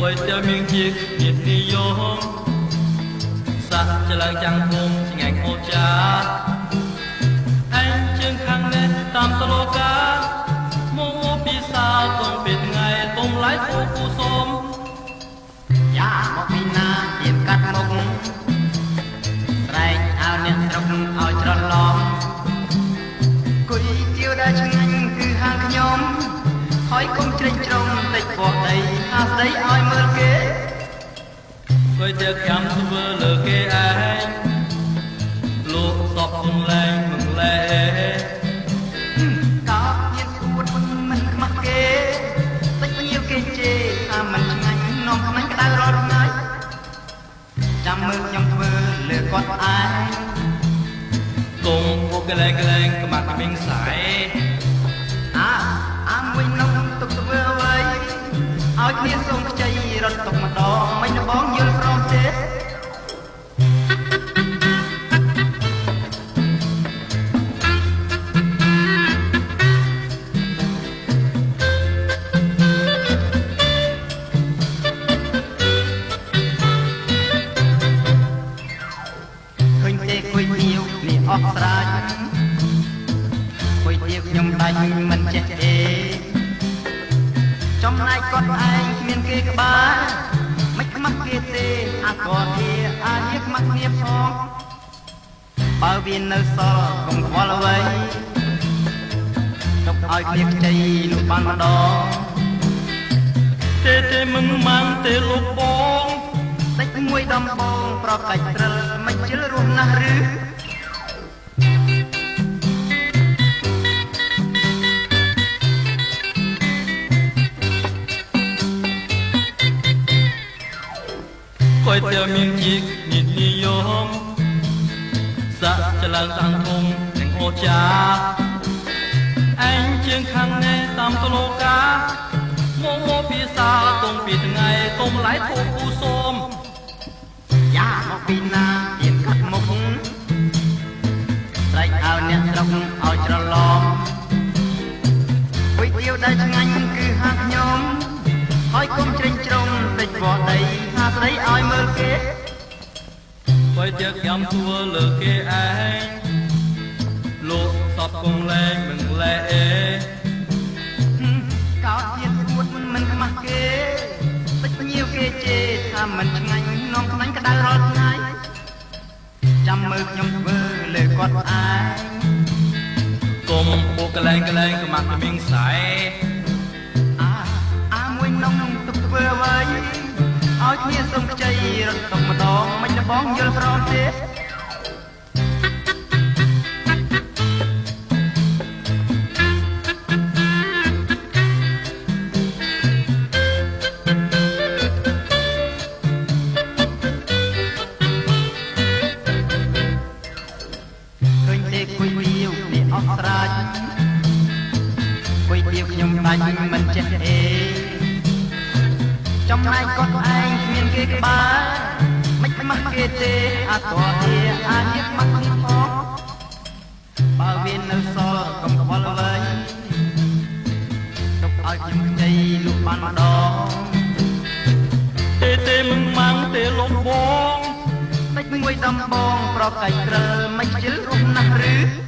ก๋วยเตี๋ยวเมียงจีกnhiệtนิยมសាក់ច្រឡឹងចាំងភូមិឆ្ងាញ់អូចាអញជើងខាងនេះតាមតឡូកាមកពីសាលតុងពេលថ្ងៃតុំឡាយគូគូសូមយ៉ាមកពីណាជាកាត់មុខស្រែកអើអ្នកស្រុកឲ្យច្រឡំគុយទៀវដែលឆ្ងាញ់គឺហាងខ្ញុំហើយកុំជ្រិចជ្រុំតិចពកដីអាស្ដីឲ្យមើលគេก๋วยเตี๋ยวខ្ញុំធ្វើលើគេឯងលោកសពគង់លែងមិនលែកោមានស្ពួតមិនខ្មាស់គេតិចភ្ញៀវគេជេរថាមិនឆ្ងាញ់នំខ្មាញ់ក្តៅរាល់ថ្ងៃចាំមើលខ្ញុំធ្វើលើគាត់ឯងកុំពួកកលែងក្មាក់មីងសៃអាមួយនំទុកធ្វើអ្វីឲ្យគ្នាសូមខ្ចីរត់ទុកម្ដងមិនបងយល់ព្រមទេឃើញទេគុយទៀវនេះអស់ស្រាច់គុយទៀវខ្ញុំដាច់មិនចេះទេចំណែកគាត់ឯងគ្មានគេក្បាលមិនខ្មាស់គេទេអាគាត់គេអានេះខ្មាស់គ្នាផងបើវានៅសល់កុំខ្វល់អ្វីទុកឲ្យគ្នាខ្ចីនោះបានម្ដងទេមិនម៉ាំងទេលោកបងតិចមួយដំបងប្រកាច់ត្រិលមិនជិលរស់ណាស់ឬก๋วยเตี๋ยวเมียงจีกnhiệtนิยมសាក់ច្រឡឹងតាមភូមិនិងអូចាអញជើងខាងនេះតាមតឡូកាមកពីសាលតុងពីថ្ងៃតុំឡាយគូគូសូមយ៉ាមកពីណាជាកាត់មុខស្រែកឲ្យអ្នកស្រុកឲ្យច្រឡំก๋วยเตี๋ยวដែលឆ្ងាញ់គឺហាងខ្ញុំហើយកុំជ្រិញជ្រុំតិចបោះដីហាស្ដីឲ្យមើលគេก๋วยเตี๋ยวខ្ញុំធ្វើលើគេឯងលោកសពគង់លែងមិនលែកោតទៀតស្ពួតមិនខ្មាស់គេតិចភ្ញៀវគេជេរថាមិនឆ្ងាញ់នំខ្លាញ់ក្តៅរាល់ថ្ងៃចាំមើលខ្ញុំធ្វើលើគាត់ឯងកុំពួកកលែងក្មាស់មីងសៃមួយនំទុកធ្វើអ្វីឲ្យគ្នាសូមខ្ចីរត់ទុកម្ដងមិនបងយល់ព្រមទេឃើញទេគុយទៀវនេះអស់ស្រាច់គុយទៀវខ្ញុំដាច់មិនចេះអេចំណែកគាត់ឯងគ្មានគេក្បាលមិនខ្មាស់គេទេអាគាត់ទេអានេះខ្មាស់គ្នាផងបើវានៅសល់កុំខ្វល់អ្វីទុកឲ្យខ្ញុំខ្ចីលុះបានម្ដងទេមិនម៉ាំងទេលោកបងតិចមួយដំបងប្រកាច់ត្រិលមិនខ្ជិលរស់ណាស់ឬ